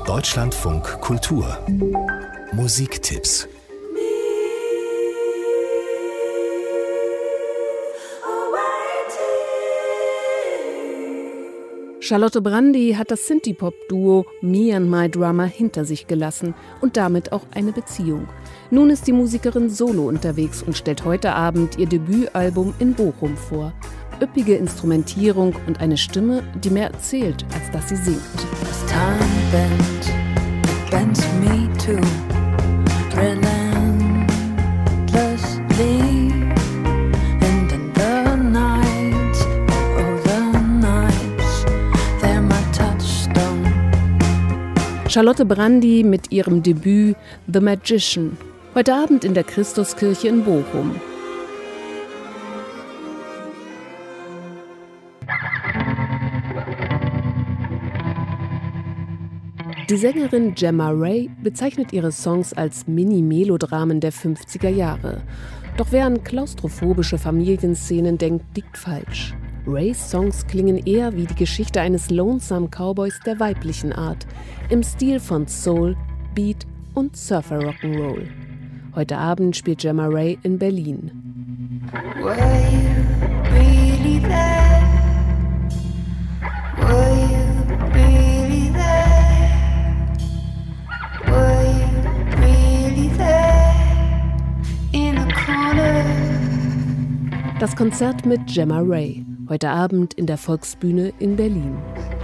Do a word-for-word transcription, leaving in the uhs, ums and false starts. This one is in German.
Deutschlandfunk Kultur Musiktipps. Charlotte Brandy hat das Synthie-Pop-Duo Me and My Drummer hinter sich gelassen und damit auch eine Beziehung. Nun ist die Musikerin solo unterwegs und stellt heute Abend ihr Debütalbum in Bochum vor. Üppige Instrumentierung und eine Stimme, die mehr erzählt, als dass sie singt. As time bent, it bent me too, relentlessly. And in the night, oh the nights, they're my touchstone. Charlotte Brandy mit ihrem Debüt The Magician. Heute Abend in der Christuskirche in Bochum. Die Sängerin Gemma Ray bezeichnet ihre Songs als Mini-Melodramen der fünfziger Jahre. Doch wer an klaustrophobische Familienszenen denkt, liegt falsch. Rays Songs klingen eher wie die Geschichte eines Lonesome Cowboys der weiblichen Art, im Stil von Soul, Beat und Surfer Rock'n'Roll. Heute Abend spielt Gemma Ray in Berlin. Were you really there? Were you really there? Were you really there in the corner? Das Konzert mit Gemma Ray. Heute Abend in der Volksbühne in Berlin.